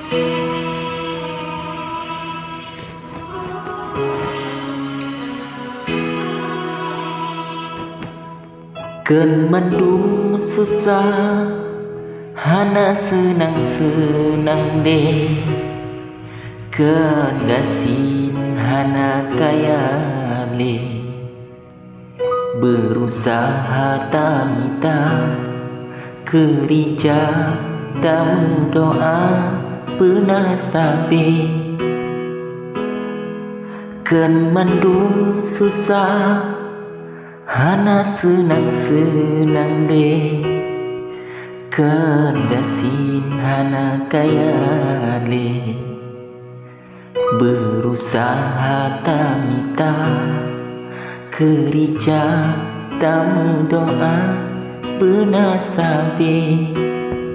Ken mendung susah hana senang-senang deh, ken gasin hana kaya le, berusaha tamita kerja tamu doa pernah sabe. Ken mendung susah hana senang-senang deh, ken gasin hana kaya le, berusaha tamita kerja tamu doa pernah sabe.